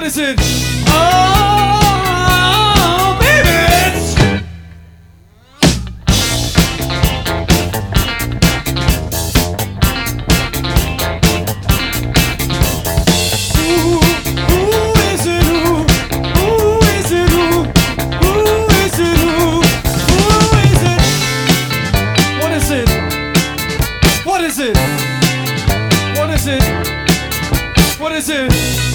is it? Oh, baby, it's What is it? What is it? What is it?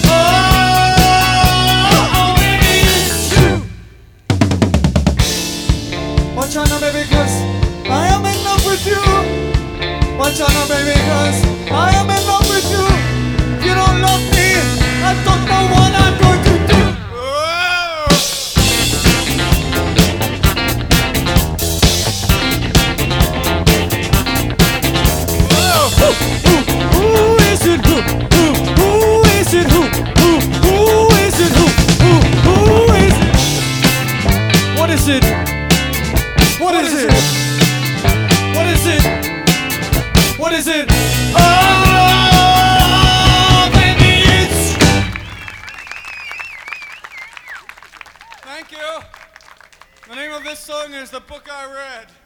Oh, baby, it's you. Watch out now, baby, cause I am in love with you. Watch out now, baby, cause I am in love with you. If you don't love me, I don't know what I'm going to do. What is it? What is it? What is it? What is it? Oh, baby, it's... Thank you. The name of this song is The Book I Read.